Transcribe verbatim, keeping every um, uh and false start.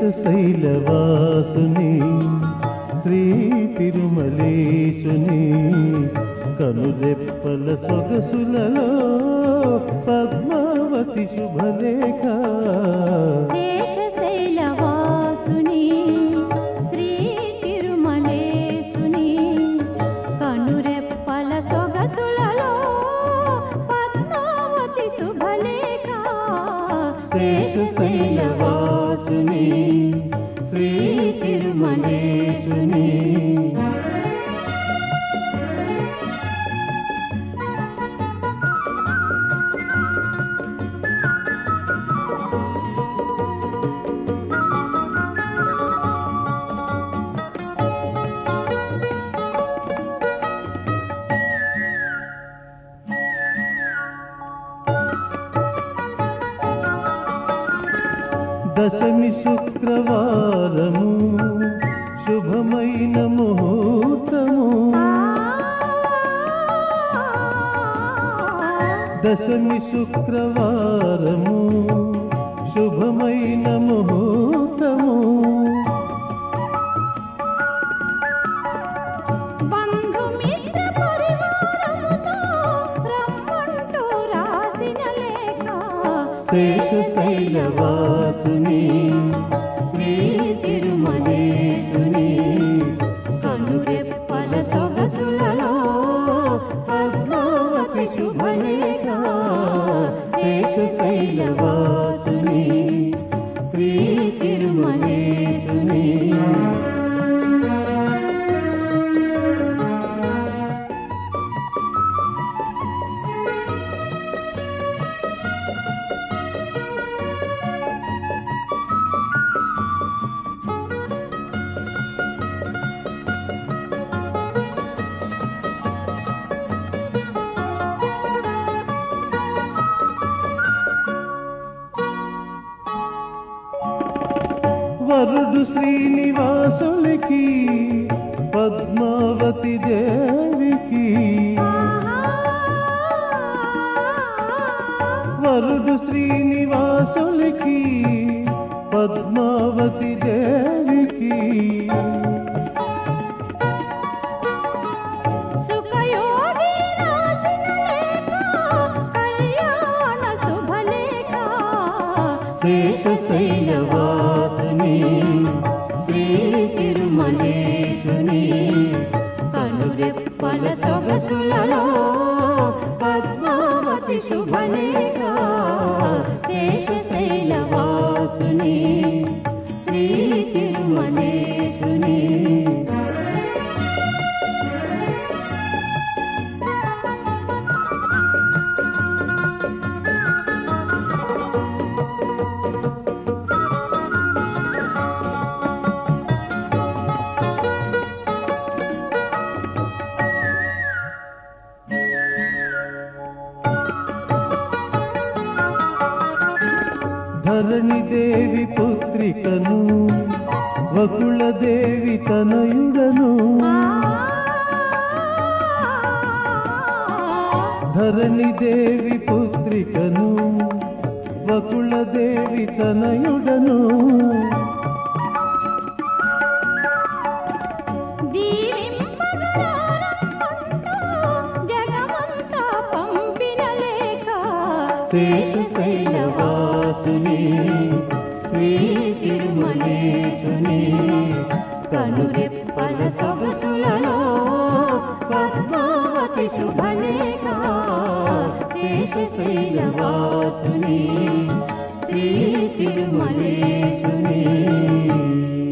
శేషశైలవాసుని శ్రీ తిరుమలేశుని కనురెప్పల సొగసులలో పద్మావతి శుభలేఖ. శేషశైలవాసుని శ్రీ తిరుమలేశుని కనురెప్పల సొగసులలో పద్మావతి శుభలేఖ. శేషశైలవాసుని శ్రీ తిరుమలేశుని దశమి శుక్రవారము శుభమైన ముహూర్తము. దశమి శుక్రవారము శుభమైన ముహూర్తము. బంధుమిత్ర పరివారముతో రమ్మంటూ రాసిన లేఖ. శేషశైలవాసుని శ్రీ తిరుమలేశుని కనురెప్పల సొగసులలో పద్మావతి శుభలేఖ. శేషశైలవాసుని శ్రీ తిరుమలేశుని వరుడు శ్రీనివాసులకి పద్మావతి దేవికి. వరుడు శ్రీనివాసులకి పద్మావతి దేవికి. సుఖయోగి రాసిన లేఖ కళ్యాణ శుభలేఖ. శేషశైలవాసుని శ్రీ తిరుమలేశుని కనురెప్పల సొగసులలో పద్మావతి శుభలేఖ. శేషశైలవాసుని శ్రీ తిరుమలేశుని ధరణి దేవి పుత్రికను వకుళదేవి తనయుడను. ధరణి దేవి పుత్రికను వకుళదేవి తనయుడను. జగమంతా పంపిన లేఖ. శేషశైలవాసుని శ్రీ తిరుమలేశుని కనురెప్పల సొగసులలో పద్మావతి శుభలేఖ. శేషశైలవాసుని శ్రీ తిరుమలేశుని